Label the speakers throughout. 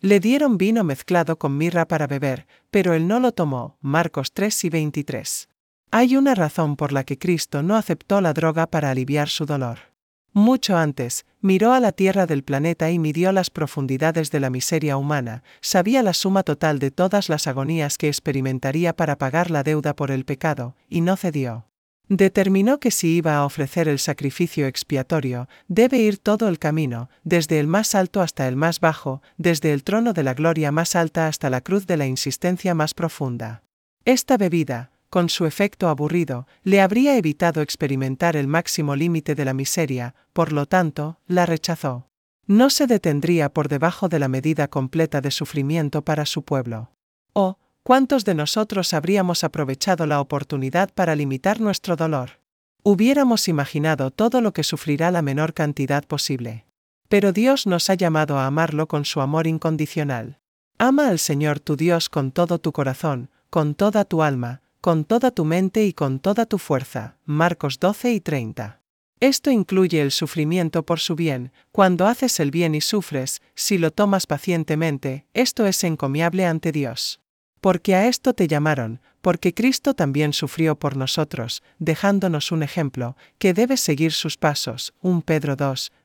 Speaker 1: Le dieron vino mezclado con mirra para beber, pero él no lo tomó. Marcos 3:23. Hay una razón por la que Cristo no aceptó la droga para aliviar su dolor. Mucho antes, miró a la tierra del planeta y midió las profundidades de la miseria humana, sabía la suma total de todas las agonías que experimentaría para pagar la deuda por el pecado, y no cedió. Determinó que si iba a ofrecer el sacrificio expiatorio, debe ir todo el camino, desde el más alto hasta el más bajo, desde el trono de la gloria más alta hasta la cruz de la insistencia más profunda. Esta bebida, con su efecto aburrido, le habría evitado experimentar el máximo límite de la miseria, por lo tanto, la rechazó. No se detendría por debajo de la medida completa de sufrimiento para su pueblo. Oh, ¿cuántos de nosotros habríamos aprovechado la oportunidad para limitar nuestro dolor? Hubiéramos imaginado todo lo que sufrirá la menor cantidad posible. Pero Dios nos ha llamado a amarlo con su amor incondicional. Ama al Señor tu Dios con todo tu corazón, con toda tu alma, con toda tu mente y con toda tu fuerza. Marcos 12:30. Esto incluye el sufrimiento por su bien. Cuando haces el bien y sufres, si lo tomas pacientemente, esto es encomiable ante Dios. Porque a esto te llamaron, porque Cristo también sufrió por nosotros, dejándonos un ejemplo, que debes seguir sus pasos. 1 Pedro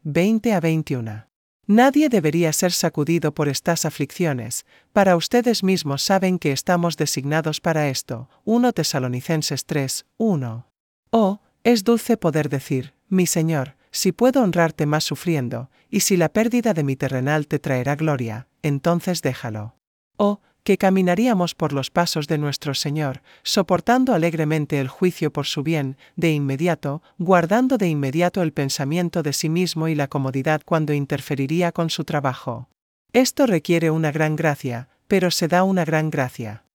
Speaker 1: 2:20-21. Nadie debería ser sacudido por estas aflicciones, para ustedes mismos saben que estamos designados para esto. 1 Tesalonicenses 3:1. Oh, es dulce poder decir, mi Señor, si puedo honrarte más sufriendo, y si la pérdida de mi terrenal te traerá gloria, entonces déjalo. Oh, que caminaríamos por los pasos de nuestro Señor, soportando alegremente el juicio por su bien, de inmediato, guardando de inmediato el pensamiento de sí mismo y la comodidad cuando interferiría con su trabajo. Esto requiere una gran gracia, pero se da una gran gracia.